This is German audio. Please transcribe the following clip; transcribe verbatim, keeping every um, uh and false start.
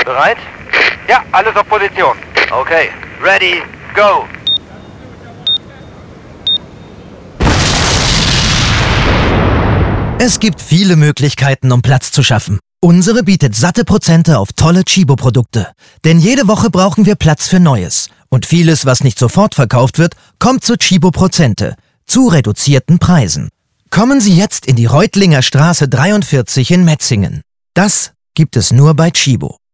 Bereit? Ja, alles auf Position. Okay, ready, go! Es gibt viele Möglichkeiten, um Platz zu schaffen. Unsere bietet satte Prozente auf tolle Tchibo-Produkte. Denn jede Woche brauchen wir Platz für Neues. Und vieles, was nicht sofort verkauft wird, kommt zu Tchibo Prozente. Zu reduzierten Preisen. Kommen Sie jetzt in die Reutlinger Straße dreiundvierzig in Metzingen. Das gibt es nur bei Tchibo.